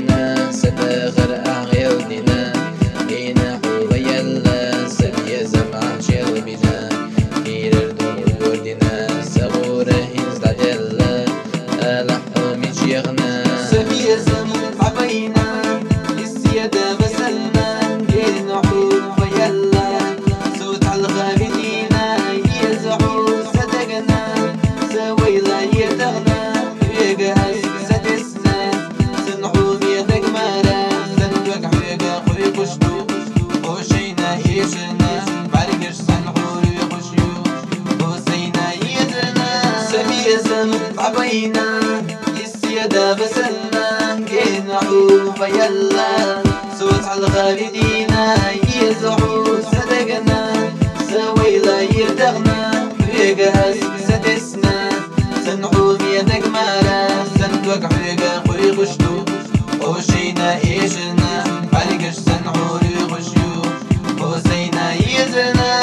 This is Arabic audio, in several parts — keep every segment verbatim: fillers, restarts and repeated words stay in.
يغنى ستغر أغيل دينا دينا حوض يلا سبيا زمع شيل بنا كير دور وردنا سغورة هنزد عجلة ألحو ميش يغنى سبيا زمع عبينا السيادة بسلنا دينا حوض يلا صوت على الغابدين يزعو صدقنا سويلا يتغنى يقاس سدسنا سنحوم يدق مالا سنوك حيقا خوي قشتو خوشينا يشنا بعرقش سنحور يخشيو خوسينا يدنا سبيا زمن عبينا السيادة بسلنا كينا حوم يلا صوت على الغابدين يزعو صدقنا سويلا يرتغنا يقاس سدسنا سنحوم يدق مالا سندوك حيقا خوي قشتو خوشينا يشنا بعرقش سنحور يخشيو خوسينا يزنا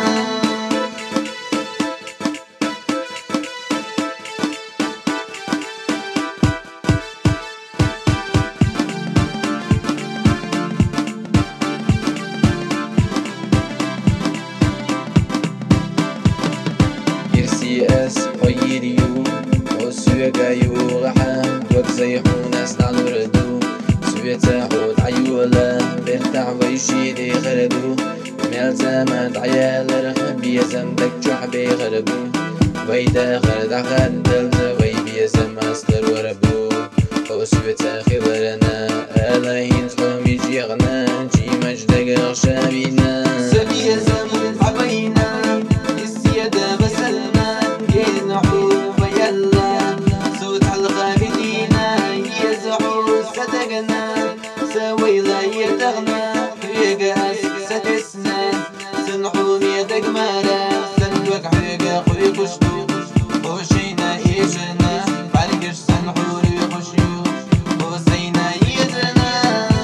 يرسياس ويريو وسويقا يوغحا وكزيحو ناس نعلوردو سويتا حوت عيولا بيرتع ويشيدي غردو ميلتا مات عيال رخبيا زمدك جوح بيغربو ويدا غرد عغاد دلتا ويبيا زم أستر وربو وسويتا خبرنا ألاهين تقوم يجي غنا جي مجدك غشابينا سبيا زمن عبينا السيادة بسلنا كينا حوض يلا صوت على الغابدين يزعو صدقنا سويلا يرتغنا يقاس سدسنا سنحوم يدق مالا سندوك حيقا خوي قشتو خوشينا يشنا بعرقش سنحور يخشيو خوسينا يدنا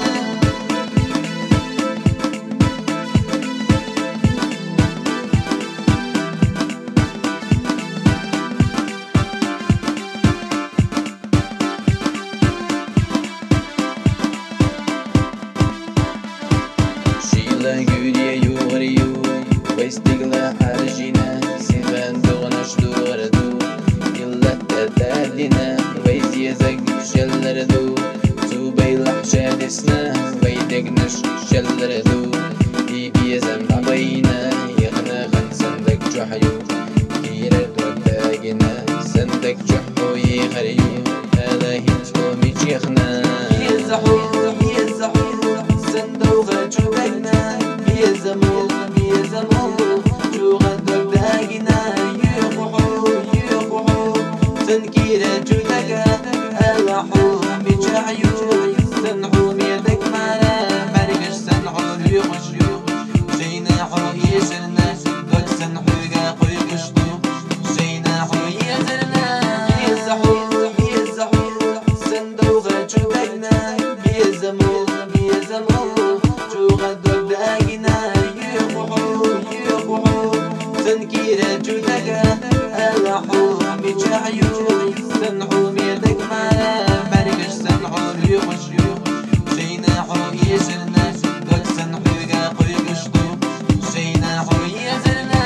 شيلا يوريا يوغريو ويستيقلا حارجينا سيغان دوغنش دوغردو يلا تتالينا ويزي زق شلردو توبي لحشادسنا ويدقنش شلردو بيبي زم عبينا يغنى غن سندك جحيو كيرا دوغداقنا سندك جحو يغريو ألاهين تقوميش يغنى يزحو يزحو سندوغا جوغنا يزمو يزمو جوغا دوغداقنا يقحو يقحو سنكيرا جوغا ألحو بجعيو سنحو يدك مالا بعرقش سنحو يخشيو جينا حو يشرنا دوك سنحو يقا خوي قشتو جينا حو يزرنا يزحو يزحو سندوغا جوغنا يزمو يزمو جوغا دوغداقنا يقحو يقحو سنكيرا جوغا ألحو بجعيو سنحو يدك مالا بعرقش سنحو يخشيو جينا حو يشرنا دوك سنحو يقا خوي قشتو جينا حو يزرنا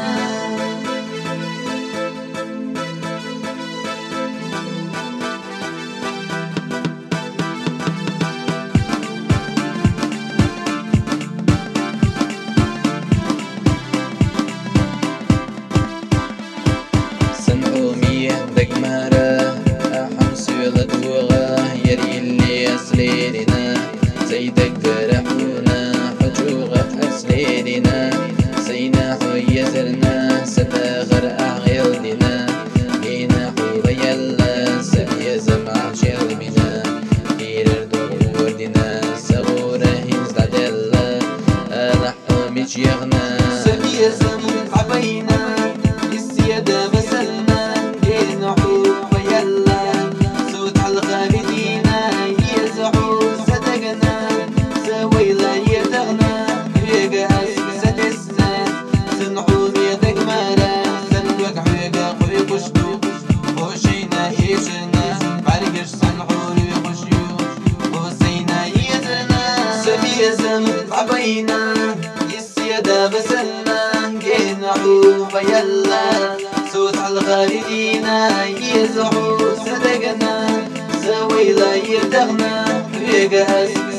سنعومية دقمارة أحمس يلدوغا يري اللي أسليلنا زيدك رحونا حجوغة أسليلنا سينا حوية زرنا ستاغر أغيلنا لينا حوض يلا سبيا زمع شربنا كير دور وردنا سغورة هنزد عجلة ألحو ميش يغنى سبيا زمن عبينا السيادة بسلنا كينا حوض يلا صوت على الغابدين يزعو صدقنا سويلا يرتغنا يقاس سدسنا سنحوم يدق مالا سندوك حيقا خوي قشتو خوشينا يشنا بعرقش سنحور يخشيو يزم عبينا السيادة بسلنا جينا حوفا يلا صوت على الخالدين يزحوا صدقنا سويلا يردغنا بيقاس